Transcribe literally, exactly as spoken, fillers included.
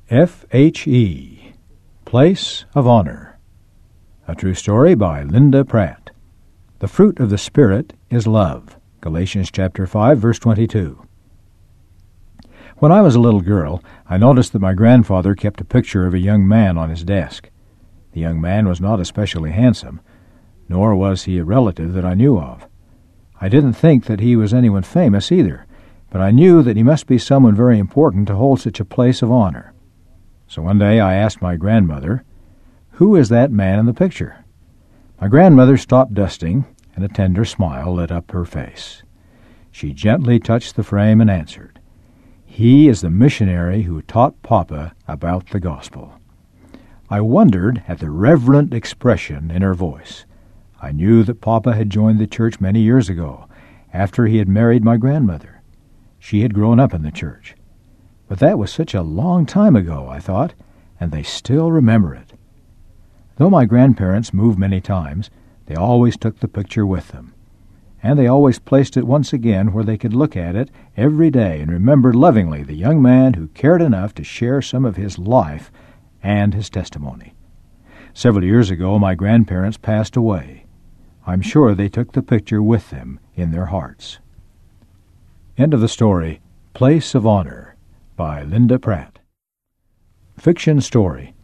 F H E, Place of Honor. A true story by Linda Pratt. The fruit of the Spirit is love. Galatians chapter five, verse twenty-two. When I was a little girl, I noticed that my grandfather kept a picture of a young man on his desk. The young man was not especially handsome, nor was he a relative that I knew of. I didn't think that he was anyone famous either, but I knew that he must be someone very important to hold such a place of honor. So one day I asked my grandmother, "Who is that man in the picture?" My grandmother stopped dusting, and a tender smile lit up her face. She gently touched the frame and answered, "He is the missionary who taught Papa about the gospel." I wondered at the reverent expression in her voice. I knew that Papa had joined the church many years ago, after he had married my grandmother. She had grown up in the church. But that was such a long time ago, I thought, and they still remember it. Though my grandparents moved many times, they always took the picture with them. And they always placed it once again where they could look at it every day and remember lovingly the young man who cared enough to share some of his life and his testimony. Several years ago, my grandparents passed away. I'm sure they took the picture with them in their hearts. End of the story, Place of Honor, by Linda Pratt. Fiction story.